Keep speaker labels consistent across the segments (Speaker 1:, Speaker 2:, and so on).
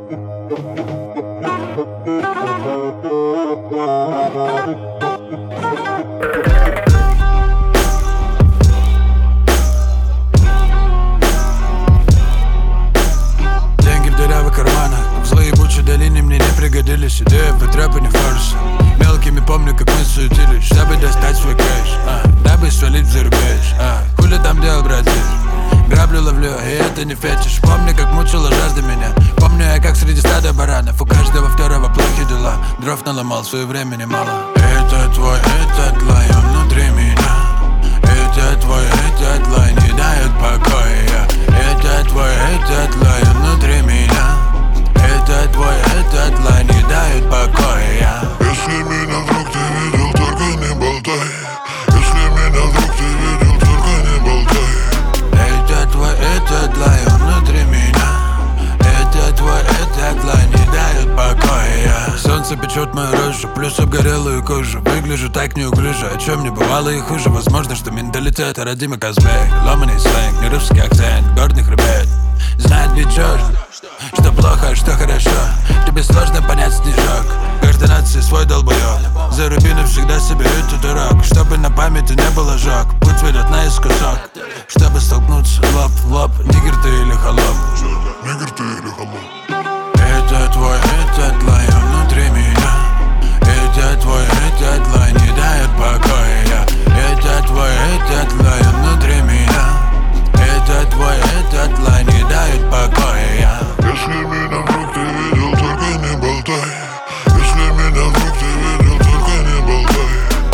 Speaker 1: Деньги в дырявых карманах, в злой ебучей долине мне не пригодились. Идея по трэпу не форса. Мелкими помню, как мы суетились, чтобы достать свой кэш, дабы свалить в зарубеж. Хули там делал, братиш? Граблю ловлю, и это не фетиш. Помню, как мучила жажда меня. Помню я, как среди стада баранов. У каждого второго плохие дела. Дров наломал, свое времени мало. Это твой, этот лай, он внутри меня. Это твой, этот лай не дает покоя. Это твой, этот лай, он внутри меня. Это твой, этот лай не дает покоя.
Speaker 2: Если меня вдруг ты видел, только не болтай. Если меня вдруг ты видел, только не болтай.
Speaker 1: Это твой, этот лай, он внутри меня. Это твой, этот лай не дает покоя. Солнце печет мою рожу, плюс обгорелую кожу. Выгляжу так неуклюже, о чем не бывало и хуже. Возможно, что менталитет родимый Казбек. Ломаный сленг, не русский акцент, гордых ребят. Знать ведь что плохо, что хорошо. Тебе сложно понять, снежок. Каждой нации свой долбоёб. Заруби навсегда себе этот урок. Чтобы на памяти не было жёг. Путь ведет наискосок. Чтобы столкнуться лоб в лоб. Нигер ты или холоп?
Speaker 2: Нигер ты или холоп?
Speaker 1: Это твой, этот лай, он внутри меня. Это твой, этот лай не дает покоя. Это твой, этот лай, он внутри меня. Это твой, этот лай не дает покоя.
Speaker 2: Если меня вдруг ты видел, только не болтай. Если меня вдруг ты видел, только не болтай.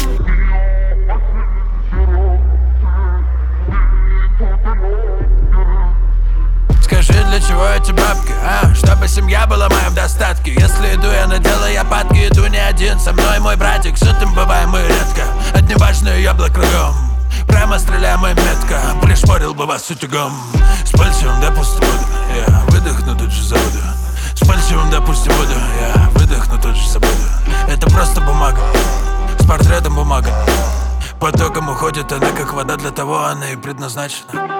Speaker 1: Скажи, для чего эти бабки, Чтобы семья была моя в достатке. Если иду я на дело, я падки. Иду не один, со мной мой братик. Сытым бываем мы редко. Одни важные яблок кругом. Прямо стреляем и метко. Пришпорил бы вас утюгом. С пальцем, допустим, буду. Я выдохну, тут же забуду. С пальцем, допустим, буду. Я выдохну, тут же забуду. Это просто бумага. С портретом бумага. Потоком уходит она, как вода, для того она и предназначена.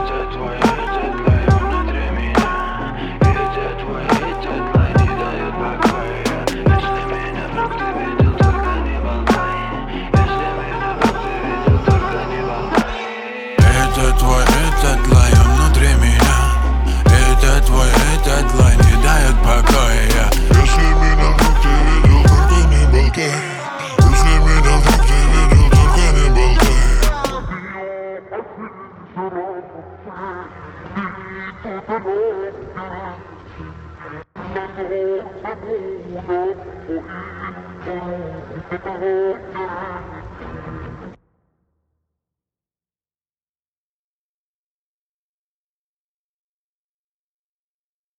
Speaker 1: Это твой, этот лай, он внутри меня. Это твой, этот лай не дает покоя.
Speaker 2: Если меня вдруг ты видел, только не болтай. Если меня вдруг ты видел, только не болтай.